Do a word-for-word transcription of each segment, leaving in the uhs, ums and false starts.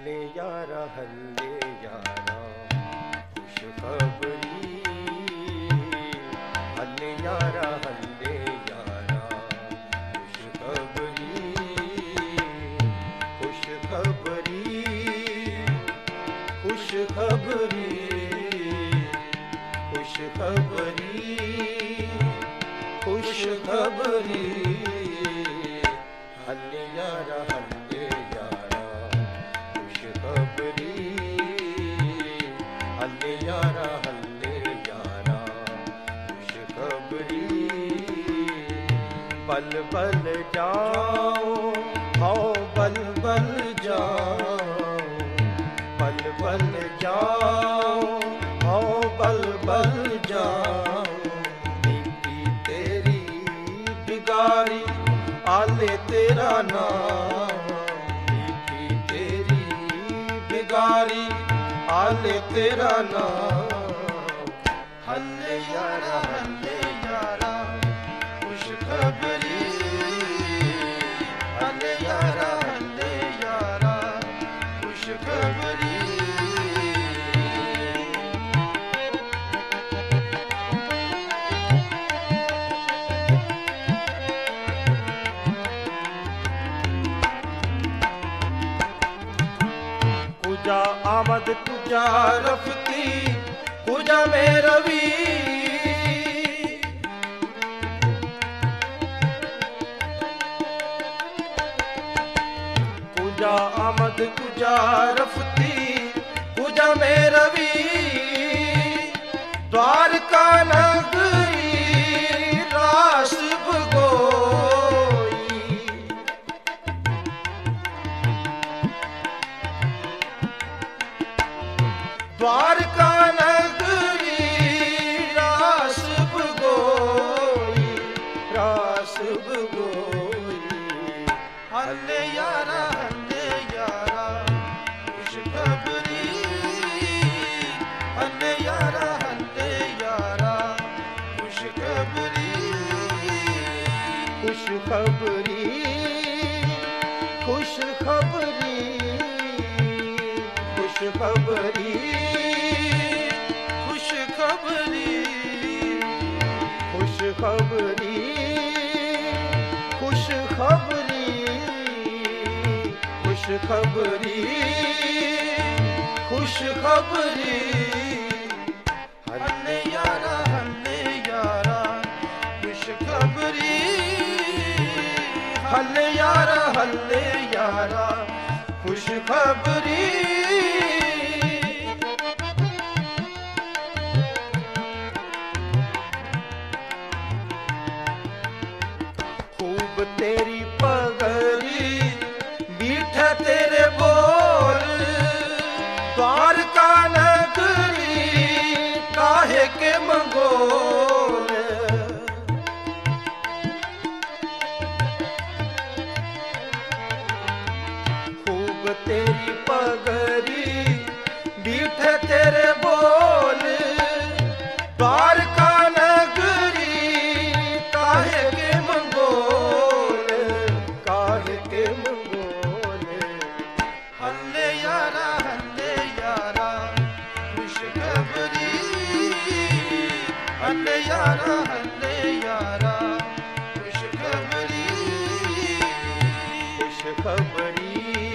हल्ले यारा हल्ले यारा खुश खबरी, हल्ले यारा हल्ले यारा खुश खबरी, खुश खबरी, खुश खबरी, खुश खबरी, खुश खबरी, हल्ले यारा हल्ले यारा खुश खबरी, हल्ले यारा हल्ले यारा खुश खबरी। बल बल जाओ आओ बल बल जाओ, बल बल जाओ आओ बल बल जाओ, नीति तेरी बिगाड़ी आले तेरा नाम, नीति तेरी बिगाड़ी आले तेरा नाम। हल्ले यारा हल्ले यारा खुश खबरी, हल्ले यारा हल्ले यारा खुश खबरी। कुजा आमद कुजा रफ्ती कुजा में रवि, कुजा आमद कुजा रफ्ती कुजा में रवि, द्वारका नगरी रास भगोई, द्वारका नगरी रास भगोई, रास भगोई। हल्ले यारा हल्ले यारा खुश खबरी, हल्ले यारा हल्ले यारा खुश खबरी, खुश खबरी, खुश खबरी, खुश खबरी, खुश खबरी, खुश खबरी, खुश खबरी, खुश खबरी, खुश खबरी। हल्ले यारा हल्ले यारा खुश खबरी, हल्ले यारा हल्ले यारा खुश खबरी। खूब तेरी पगड़ी बीठा तेरे बोल, द्वारका नगरी काहे के मंगोल, खूब तेरी पगड़ी बीठे तेरे बोल, द्वारका नगरी काहे के मंगोल, काहे के मंगोल। हल्ले यारा हल्ले यारा खुश खबरी, हल्ले यारा हल्ले यारा खुश खबरी, खुश खबरी,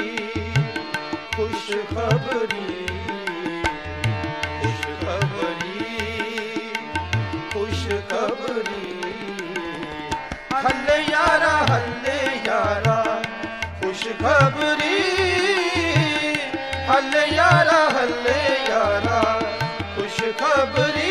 खुश खबरी, खुश खबरी, खुश खबरी। हल्ले यारा हल्ले यारा खुश खबरी, हल्ले यारा हल्ले यारा खुश खबरी।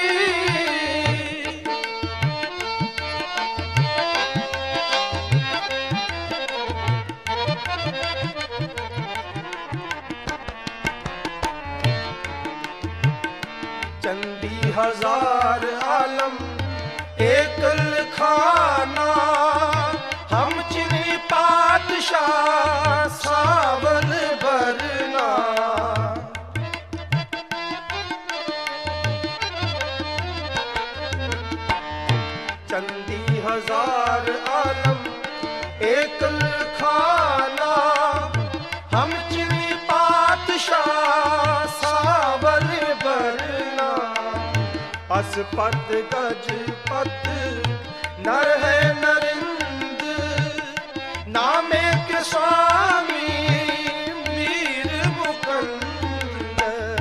चंदी हजार आलम एक खाना, हम चिनी पातशाह सावन भरना, चंदी हजार आलम एक खाना, हम चिनी पा असपत गजपत नर है नरिंद, नामे के स्वामी मीर मुकंद।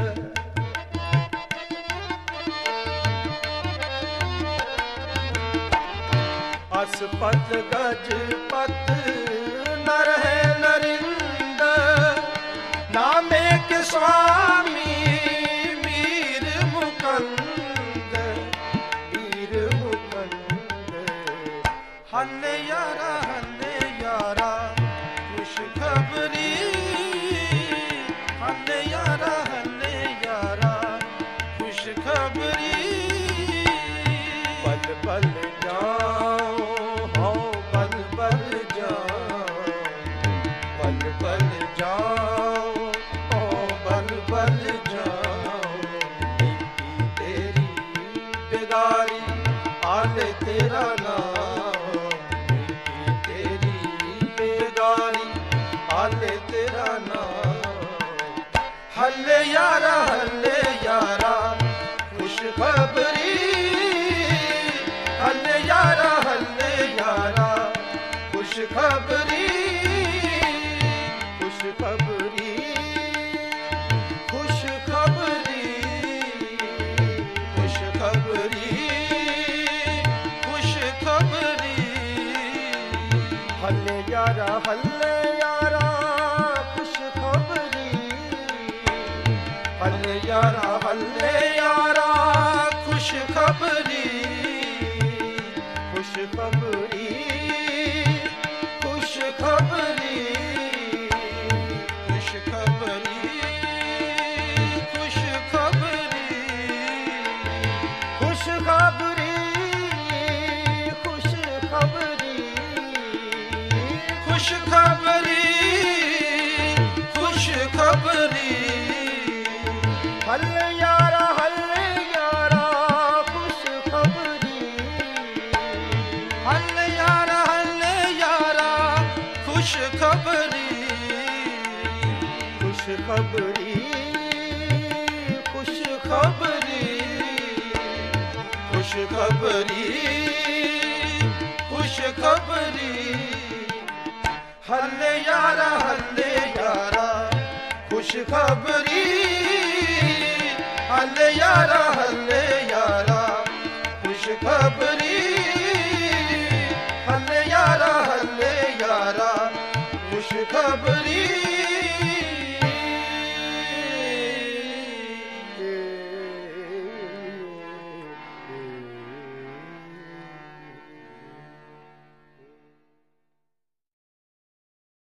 असपत गजपत नर है नरिंद, नामे के स्वामी वीर मुकंद, वीर मुकंद। हल्ले यारा हल्ले यारा खुश खबरी, हल्ले यारा हल्ले यारा खुश खबरी। बल बल जाओ हो बल बल जाओ, बल बल जाओ हो बल बल जाओ। नीति तेरी बेगारी आले तेरा नाम, नीति तेरी बेगारी आले तेरा नाम। हल्ले यारा हल्ले यारा खुश खबरी, हल्ले यारा हल्ले यारा खुश खबरी, खुश खबरी, खुश खबरी, खुश खबरी, खुश खबरी। हल्ले यारा हल्ले यारा खुश खबरी, हल्ले यारा हल्ले यारा खुश खबरी, खुश खबरी, खुश खबरी, खुश खबरी, खुश खबरी, खुश खबरी, खुश खबरी, खुश खबरी, खुश खबरी। हल्ले यारा हल्ले यारा खुश खबरी, हल्ले यारा हल्ले यारा खुश खबरी, खुश खबरी, खुश खबरी, खुश खबरी, खुश खबरी। हल्ले यारा हल्ले यारा खुश खबरी, हल्ले यारा हल्ले यारा खुश खबरी, हल्ले यारा हल्ले यारा खुश खबरी।